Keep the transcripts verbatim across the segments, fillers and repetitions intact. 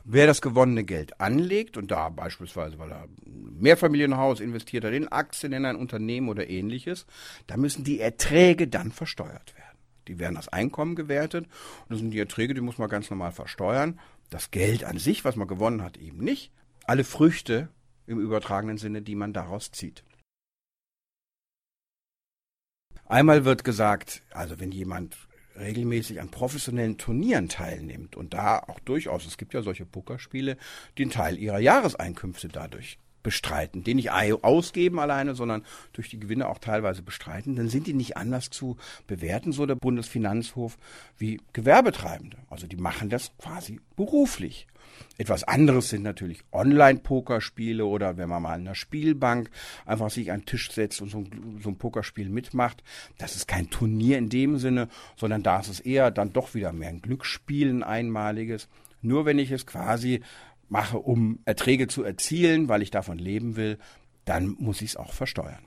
Wer das gewonnene Geld anlegt und da beispielsweise, weil er ein Mehrfamilienhaus investiert hat, in Aktien, in ein Unternehmen oder ähnliches, da müssen die Erträge dann versteuert werden. Die werden als Einkommen gewertet und das sind die Erträge, die muss man ganz normal versteuern. Das Geld an sich, was man gewonnen hat, eben nicht. Alle Früchte im übertragenen Sinne, die man daraus zieht. Einmal wird gesagt, also wenn jemand regelmäßig an professionellen Turnieren teilnimmt und da auch durchaus, es gibt ja solche Pokerspiele, den Teil ihrer Jahreseinkünfte dadurch bestreiten, den nicht ausgeben alleine, sondern durch die Gewinne auch teilweise bestreiten, dann sind die nicht anders zu bewerten, so der Bundesfinanzhof, wie Gewerbetreibende. Also die machen das quasi beruflich. Etwas anderes sind natürlich Online-Pokerspiele oder wenn man mal in einer Spielbank einfach sich an den Tisch setzt und so ein, so ein Pokerspiel mitmacht. Das ist kein Turnier in dem Sinne, sondern da ist es eher dann doch wieder mehr ein Glücksspiel, ein einmaliges. Nur wenn ich es quasi mache, um Erträge zu erzielen, weil ich davon leben will, dann muss ich es auch versteuern.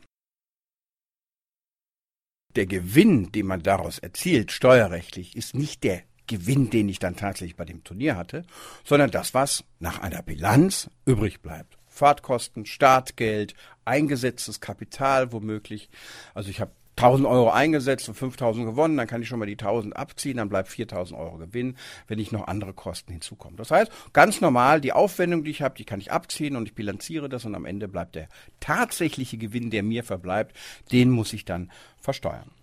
Der Gewinn, den man daraus erzielt, steuerrechtlich, ist nicht der Gewinn, den ich dann tatsächlich bei dem Turnier hatte, sondern das, was nach einer Bilanz übrig bleibt. Fahrtkosten, Startgeld, eingesetztes Kapital womöglich. Also ich habe tausend Euro eingesetzt und fünftausend gewonnen, dann kann ich schon mal die tausend abziehen, dann bleibt viertausend Euro Gewinn, wenn nicht noch andere Kosten hinzukommen. Das heißt, ganz normal, die Aufwendung, die ich habe, die kann ich abziehen und ich bilanziere das und am Ende bleibt der tatsächliche Gewinn, der mir verbleibt, den muss ich dann versteuern.